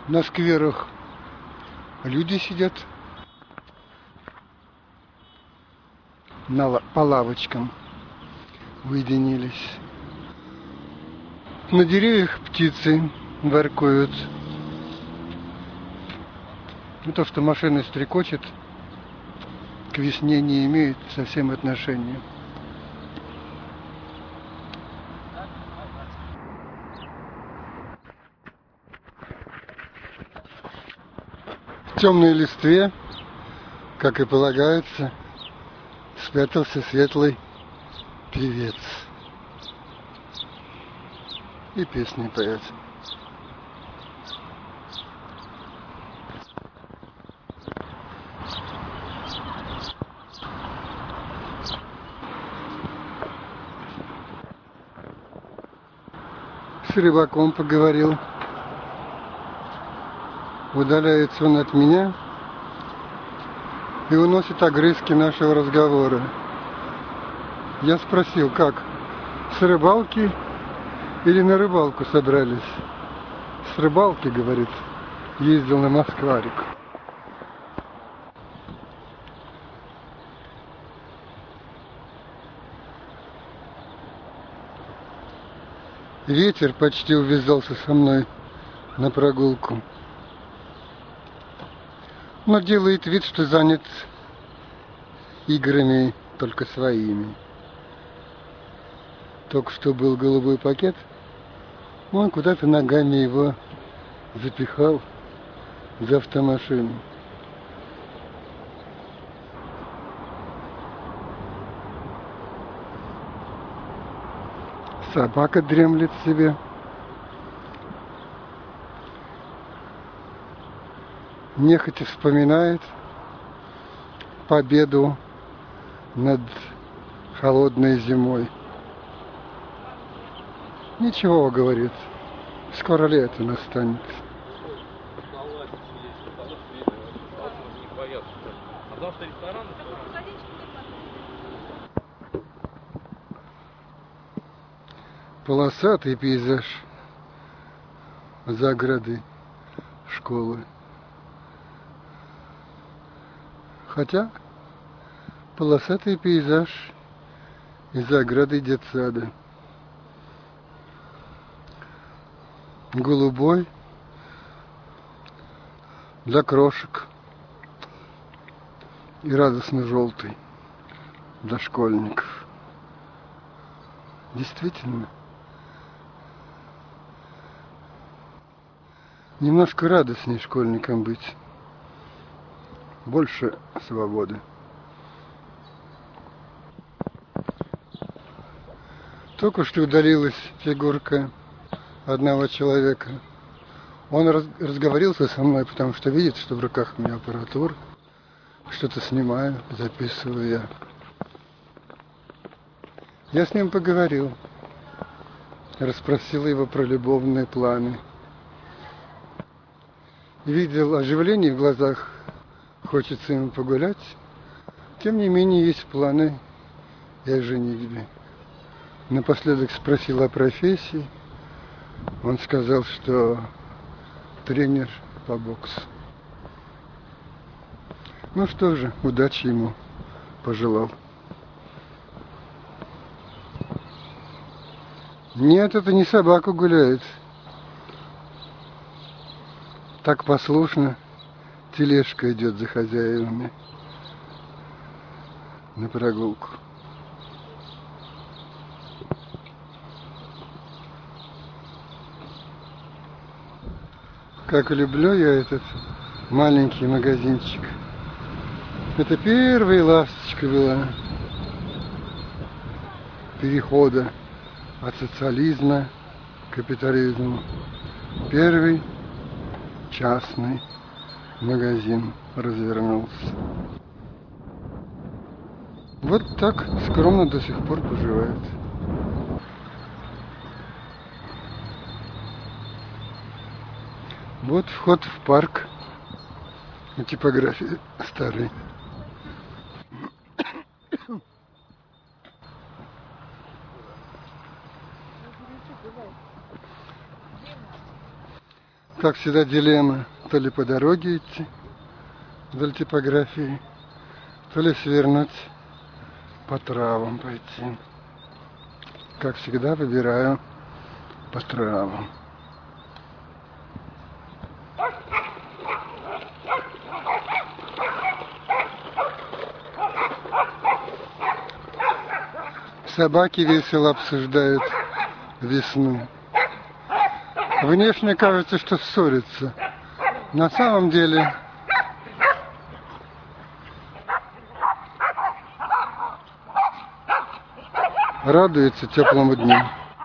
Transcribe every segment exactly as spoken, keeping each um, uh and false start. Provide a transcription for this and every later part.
На скверах люди сидят на, по лавочкам, уединились. На деревьях птицы воркуют. Ну, то, что машина стрекочет, к весне не имеет совсем отношения. В темной листве, как и полагается, спрятался светлый певец. И песни поет. С рыбаком поговорил. Удаляется он от меня и уносит огрызки нашего разговора. Я спросил, как, с рыбалки или на рыбалку собрались? С рыбалки, говорит, ездил на Москварик. Ветер почти увязался со мной на прогулку. Но делает вид, что занят играми только своими. Только что был голубой пакет, он куда-то ногами его запихал за автомашину. Собака дремлет себе. Нехотя вспоминает победу над холодной зимой. Ничего, говорит, скоро лето настанет. Полосатый пейзаж загороды школы. Хотя полосатый пейзаж из ограды детсада. Голубой для крошек и радостно желтый для школьников. Действительно, немножко радостнее школьникам быть. Больше свободы. Только что удалилась фигурка одного человека. Он раз, разговорился со мной, потому что видит, что в руках у меня аппаратура. Что-то снимаю, записываю я. Я с ним поговорил. Расспросил его про любовные планы. Видел оживление в глазах. Хочется ему погулять. Тем не менее, есть планы и о женитьбе. Напоследок спросил о профессии. Он сказал, что тренер по боксу. Ну что же, удачи ему пожелал. Нет, это не собака гуляет. Так послушно тележка идет за хозяевами на прогулку. Как люблю я этот маленький магазинчик. Это первая ласточка была перехода от социализма к капитализму. Первый частный магазин развернулся. Вот так скромно до сих пор поживает. Вот вход в парк. Типография старый. Как всегда, дилемма. То ли по дороге идти вдоль типографии, то ли свернуть по травам пойти. Как всегда, выбираю по травам. Собаки весело обсуждают весну. Внешне кажется, что ссорятся. На самом деле радуются теплому дню.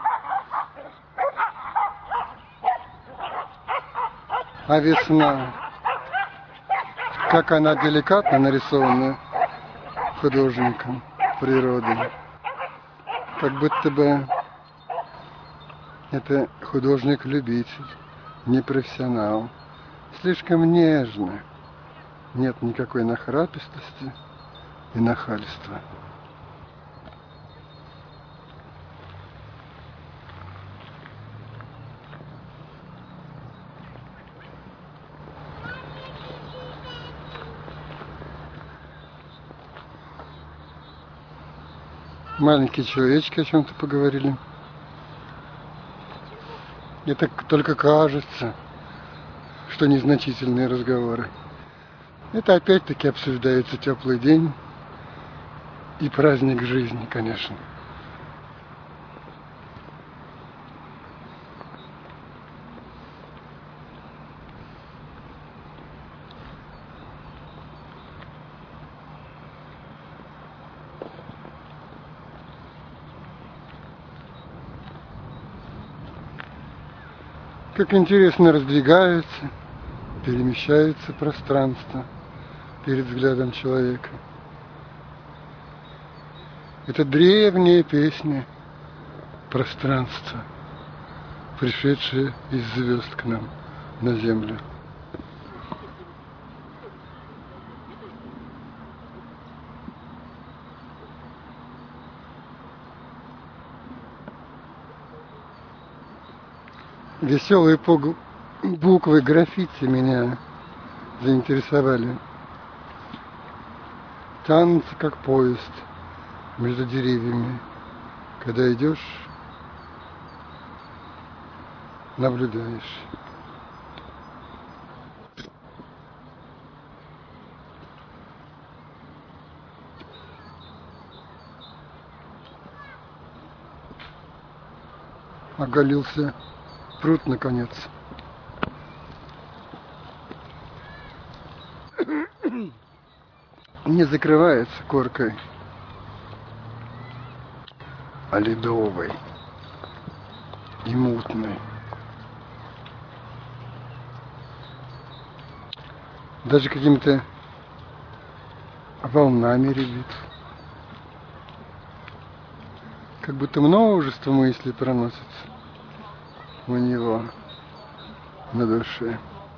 А весна, как она деликатно нарисована художником природы, как будто бы это художник-любитель, не профессионал. Слишком нежно, нет никакой нахрапистости и нахальства. Маленькие человечки о чем-то поговорили. Это только кажется, что незначительные разговоры. Это опять-таки обсуждается теплый день и праздник жизни, конечно. Как интересно раздвигается, перемещается пространство перед взглядом человека. Это древняя песня пространства, пришедшая из звезд к нам на землю. Веселые буквы граффити меня заинтересовали. Тянутся как поезд между деревьями. Когда идешь, наблюдаешь. Оголился пруд, наконец. Не закрывается коркой, а ледовой и мутной. Даже какими-то волнами рябит. Как будто множество мыслей проносится у него на душе.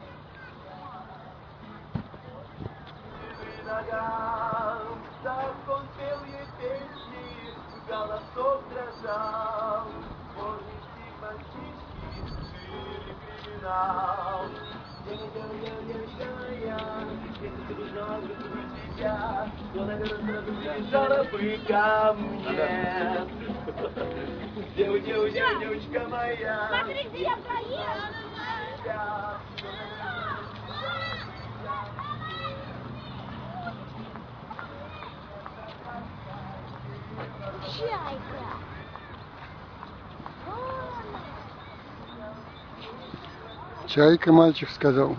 Девочка моя, смотрите, я проеду. Чайка. Чайка, мальчик сказал.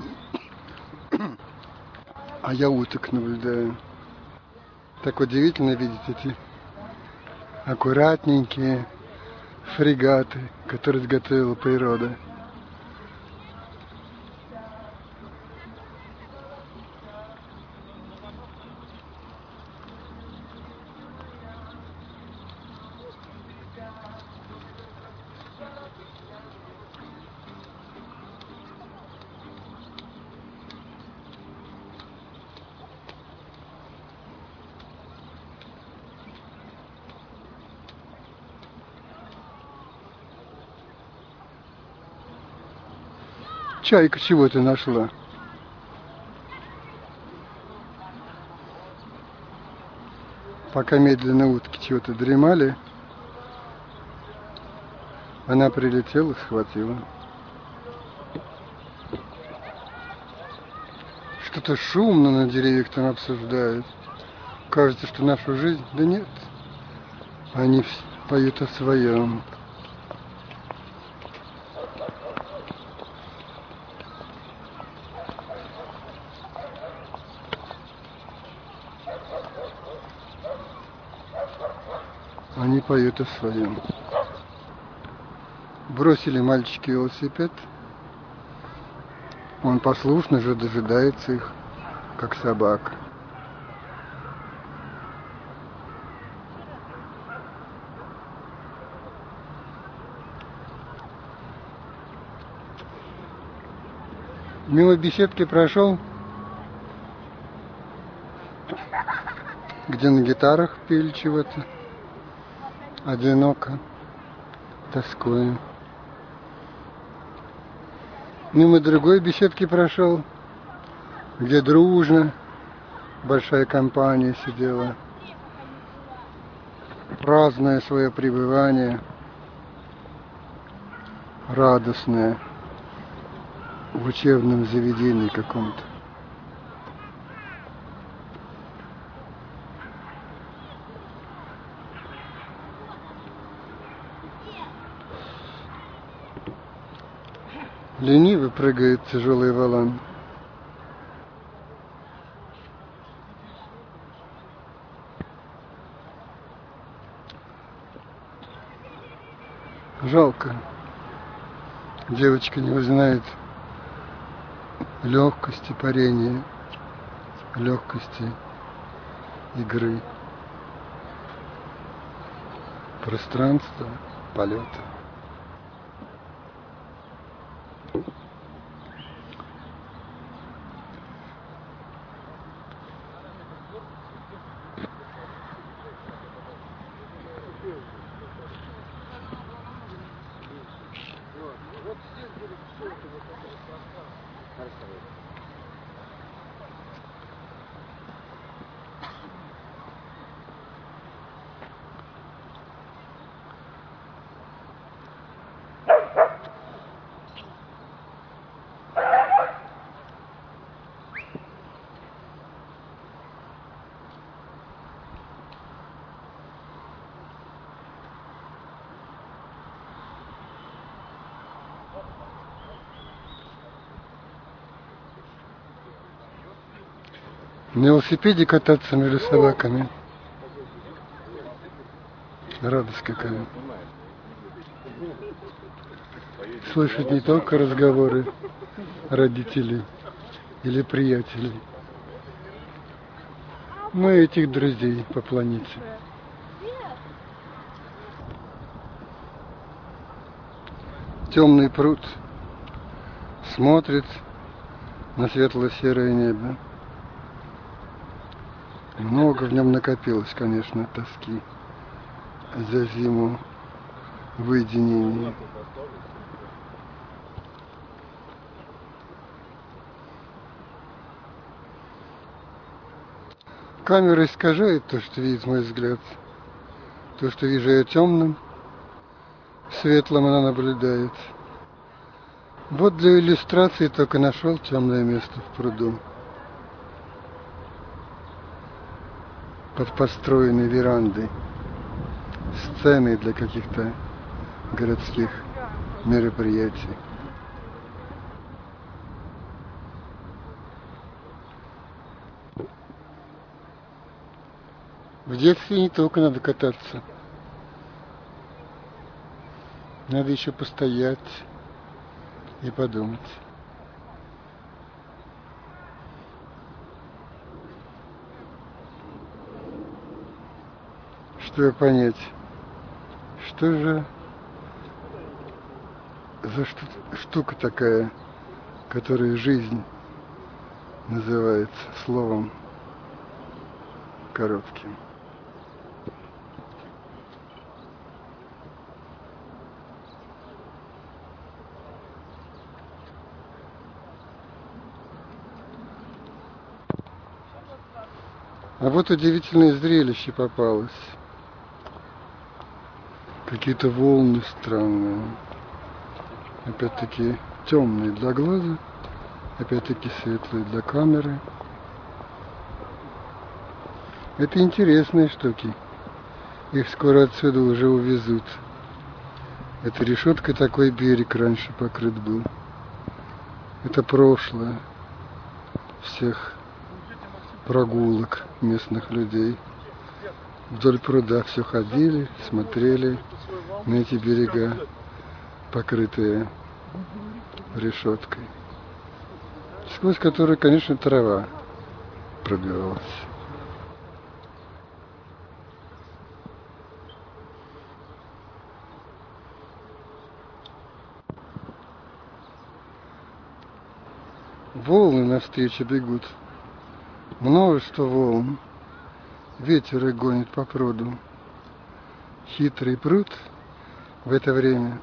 А я уток наблюдаю. Так удивительно видеть эти аккуратненькие фрегаты, которые изготовила природа. Чайка, чего ты нашла? Пока медленно утки чего-то дремали, она прилетела, схватила. Что-то шумно на деревьях там обсуждают. Кажется, что нашу жизнь... Да нет, они поют о своем. Они поют о своем. Бросили мальчики велосипед. Он послушно же дожидается их, как собака. Мимо беседки прошел, где на гитарах пели чего-то. Одиноко, тоскуя. Мимо другой беседки прошел, где дружно большая компания сидела, празднуя свое пребывание, радостное в учебном заведении каком-то. Лениво прыгает тяжелый валан. Жалко. Девочка не узнает легкости парения, легкости игры, пространства, полета. На велосипеде кататься между собаками. Радость какая. Слышать не только разговоры родителей или приятелей, но и этих друзей по планете. Темный пруд смотрит на светло-серое небо. Много в нем накопилось, конечно, тоски за зиму в уединении. Камера искажает то, что видит мой взгляд. То, что вижу я темным, светлым она наблюдает. Вот для иллюстрации только нашел темное место в пруду. Под построенной верандой, сценой для каких-то городских мероприятий. В детстве не только надо кататься. Надо еще постоять и подумать. Чтобы понять, что же за штука такая, которая жизнь называется словом коротким. А вот удивительное зрелище попалось. Какие-то волны странные. Опять-таки темные для глаза. Опять-таки светлые для камеры. Это интересные штуки. Их скоро отсюда уже увезут. Это решеткой такой берег раньше покрыт был. Это прошлое всех прогулок местных людей. Вдоль пруда все ходили, смотрели на эти берега, покрытые решеткой, сквозь которую, конечно, трава пробивалась. Волны навстречу бегут. Множество волн. Ветер их гонит по пруду. Хитрый пруд в это время,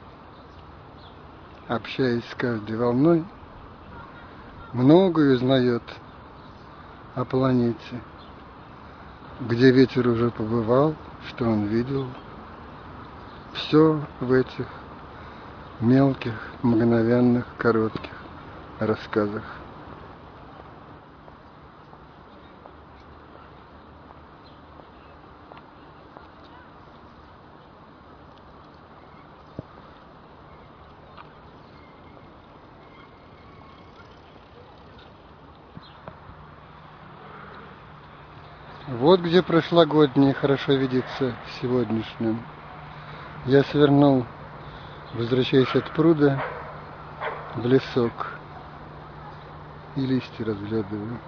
общаясь с каждой волной, многое узнает о планете, где ветер уже побывал, что он видел. Все в этих мелких, мгновенных, коротких рассказах. Вот где прошлогодний хорошо видится сегодняшним. Я свернул, возвращаясь от пруда, в лесок и листья разглядываю.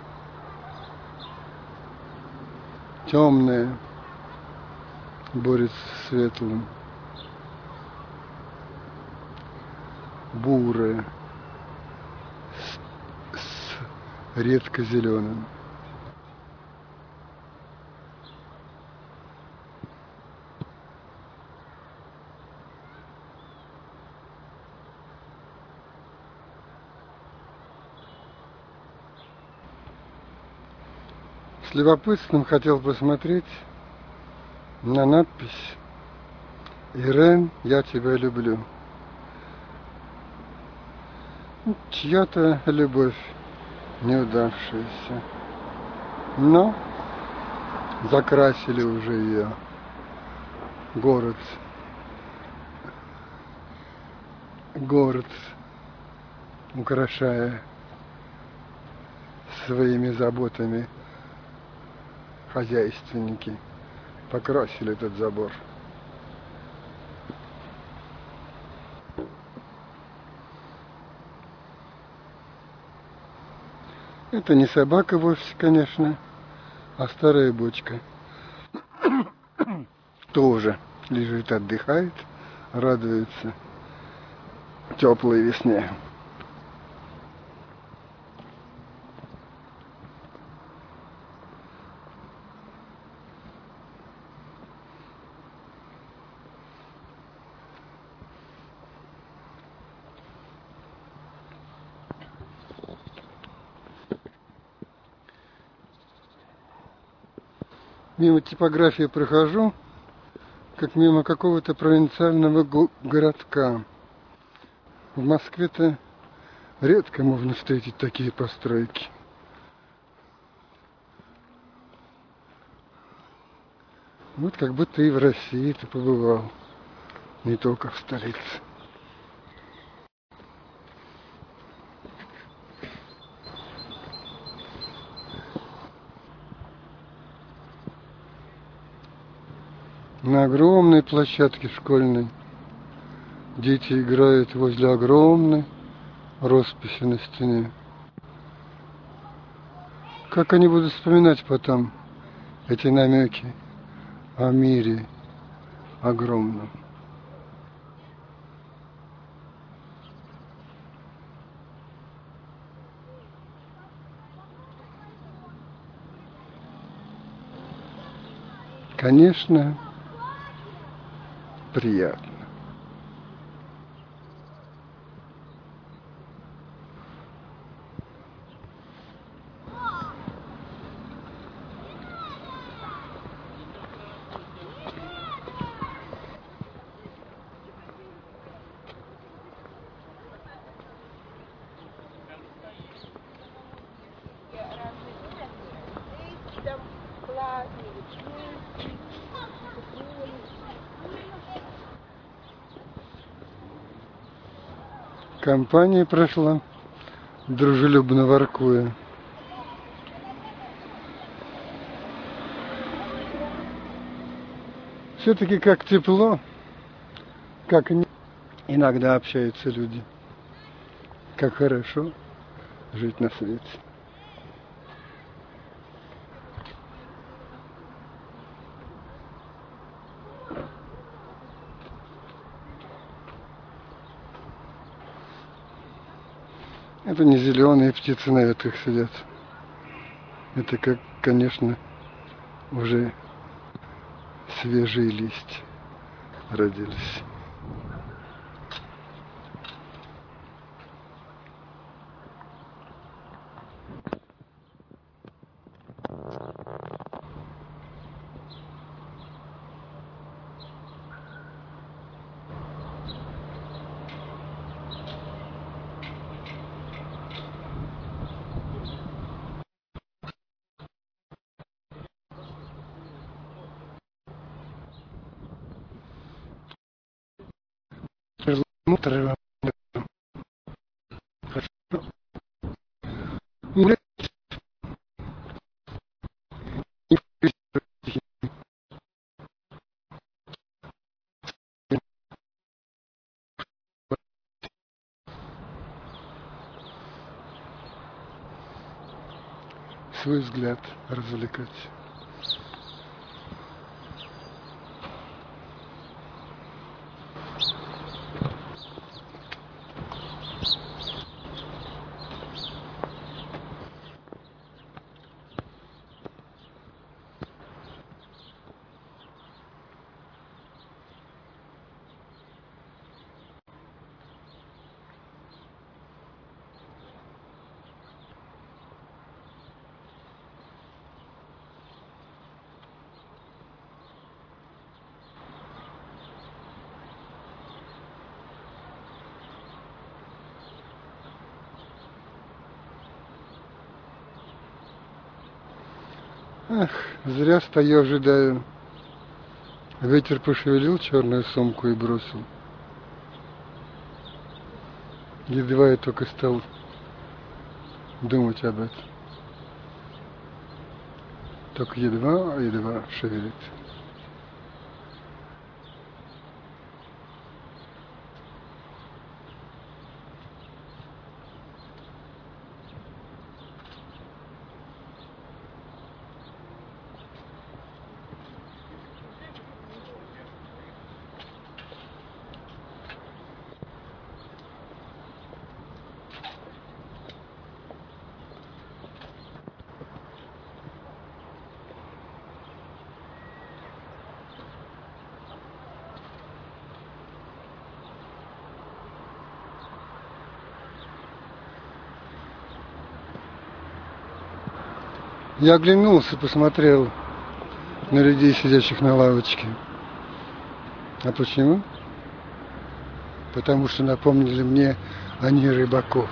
Темные борются с светлым, бурые с, с редко зеленым. С любопытством хотел посмотреть на надпись «Ирен, я тебя люблю». Чья-то любовь неудавшаяся, но закрасили уже ее город, город, украшая своими заботами. Хозяйственники покрасили этот забор. Это не собака вовсе, конечно, а старая бочка. Тоже лежит, отдыхает, радуется теплой весне. Мимо типографии прохожу, как мимо какого-то провинциального го- городка. В Москве-то редко можно встретить такие постройки. Вот как будто и в России ты побывал, не только в столице. На огромной площадке школьной дети играют возле огромной росписи на стене. Как они будут вспоминать потом эти намеки о мире огромном? Конечно, приятно. компания прошла, дружелюбно воркуя. Все-таки как тепло, как иногда общаются люди, как хорошо жить на свете. Это не зеленые птицы на ветках сидят. Это, как, конечно, уже свежие листья родились. Утро. Свой взгляд развлекать. Ах, зря стою, ожидаю. Ветер пошевелил черную сумку и бросил. Едва я только стал думать об этом. Только едва, едва шевелит. Я оглянулся, посмотрел на людей, сидящих на лавочке. А почему? Потому что напомнили мне они рыбаков.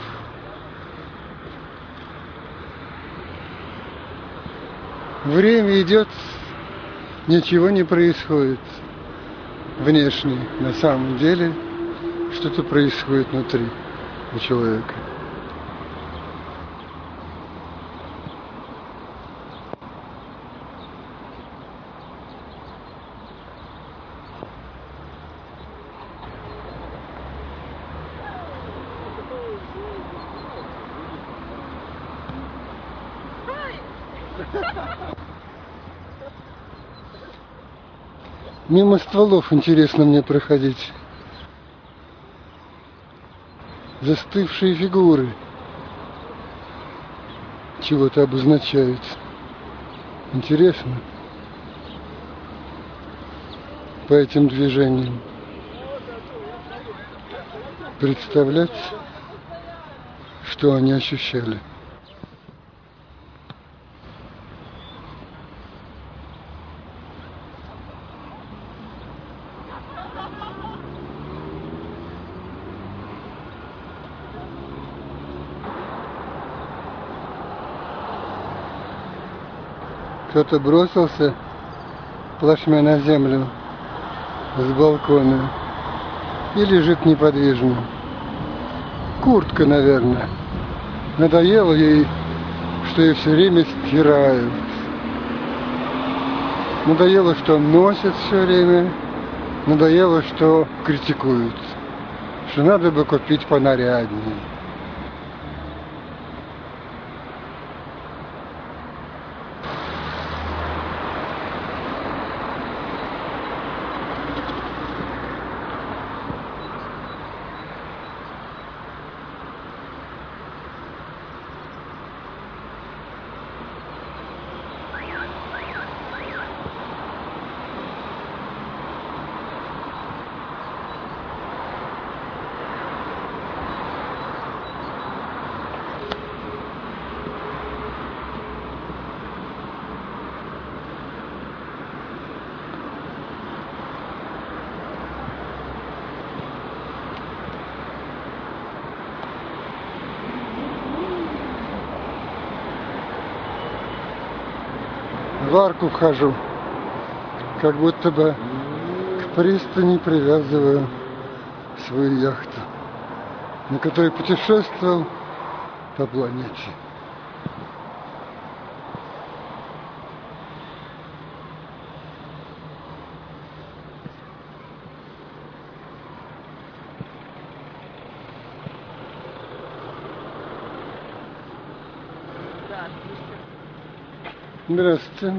Время идет, ничего не происходит внешне. На самом деле что-то происходит внутри у человека. Мимо стволов интересно мне проходить. Застывшие фигуры чего-то обозначают. Интересно. По этим движениям представлять, что они ощущали. Кто-то бросился плашмя на землю с балкона и лежит неподвижно. куртка, наверное. Надоело ей, что ее все время стирают. Надоело, что носят все время. Надоело, что критикуют. Что надо бы купить понаряднее. В арку вхожу, как будто бы к пристани привязываю свою яхту, на которой путешествовал по планете. Здравствуйте.